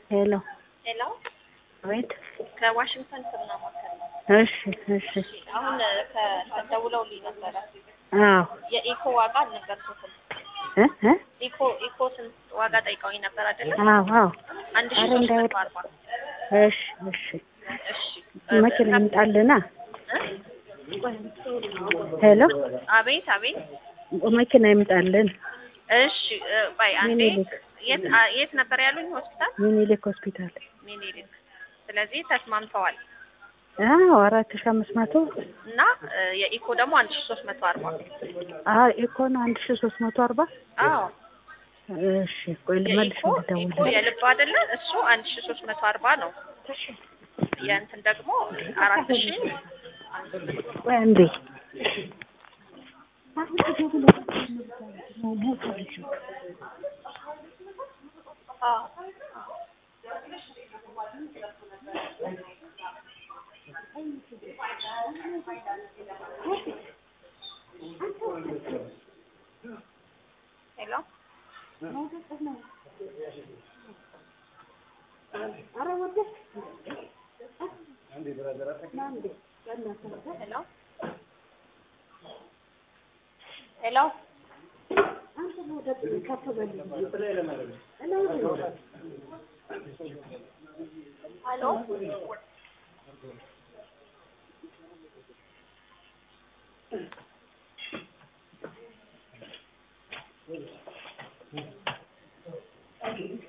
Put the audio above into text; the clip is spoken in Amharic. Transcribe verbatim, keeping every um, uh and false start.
ሄሎ ሄሎ ወይት ከዋሽንግተን ስምና ማከል እሺ እሺ አሁን ከደውለውልኝ ነበረ። አዎ የኢኮ ዋጋ አልነበርኩትም። እ እ ኢኮ ኢኮ ስንት ዋጋ ጠይቀውኝ ነበር አይደለ? አዎ አዎ አንድ ሺህ ሦስት መቶ አርባ እሺ እሺ እሺ መኪና ይምጣልና ሄሎ አቤት አቤት መኪና ይምጣልን። እሺ ባይ አንዴ ሚኒሊክ የት የት ነበር ያሉኝ? ሆስፒታል ሚኒሊክ ሆስፒታል። ሚኒሊክ። ስለዚህ ተስማምተዋል። አዎ አራት ሺህ አምስት መቶ እና የኢኮ ደግሞ አንድ ሺህ ሦስት መቶ አርባ አዎ ኢኮ ነው አንድ ሺህ ሦስት መቶ አርባ አዎ እሺ ቆይ ልመልስ ኢኮ ኢኮ የልብ አይደለ? እሱ አንድ ሺህ ሦስት መቶ አርባ ነው። የእንትን ደግሞ አራት ሺህ ቆይ አንዴ ሄሎ ሄሎ ሄሎ